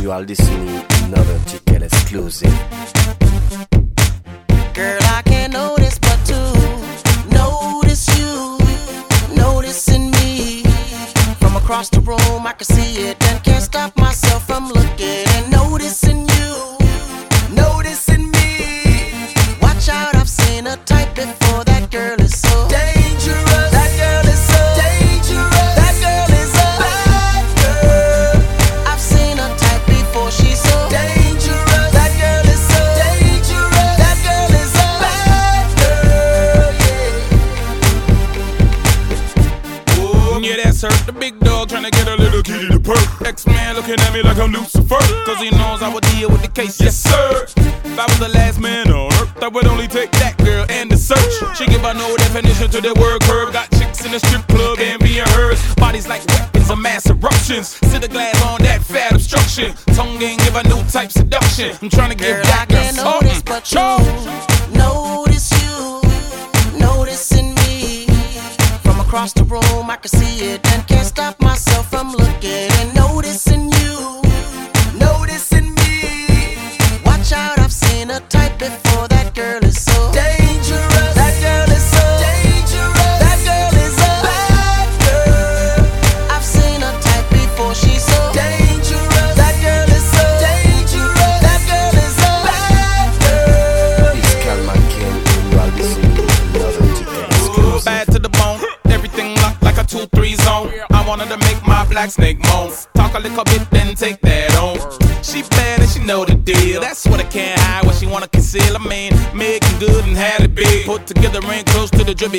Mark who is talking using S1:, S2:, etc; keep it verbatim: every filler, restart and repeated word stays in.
S1: you are listening to another T K L exclusive.
S2: Girl, I can't notice but to notice you, noticing me. From across the room I can see it and can't stop myself from looking and noticing you, noticing me. Watch out, I've seen a type before. That girl is so dangerous. That girl is so dangerous. That girl is a bad girl. I've seen a type before. She's so dangerous. That girl is so dangerous. That girl is a bad girl. Yeah.
S3: Oh, yeah, that's her. The big dog trying to get a little kitty to perk. X-Man looking at me like I'm Lucifer, cause he knows I would deal with the case. Yes, sir. If I was the last man on earth, I would only take that girl and the search. She give her no definition to the word curve. Got chicks in the strip club and being hers. Bodies like weapons of mass eruptions. Sit the glass on that fat obstruction. Tongue ain't give a new type seduction. I'm trying to give
S2: girl,
S3: that
S2: I
S3: girl
S2: can't notice but you, notice you, noticing me. From across the room I can see it and can't stop myself from looking and noticing you, noticing me. Watch out, I've seen a type before. That girl is so dangerous. That girl is so dangerous. That girl is a bad girl. I've seen a type before. She's so dangerous. That girl is so dangerous. That girl is a bad girl.
S1: It's Calman King, and you are listening to another T K L exclusive.
S3: bad to the bone, everything locked like a two three zone. I wanted to make my black snake moan. Talk a little bit, then take that on. She bad and she know the deal. That's what I can't hide, what she wanna conceal. I mean, making good and had it big. Put together and close to the drippy.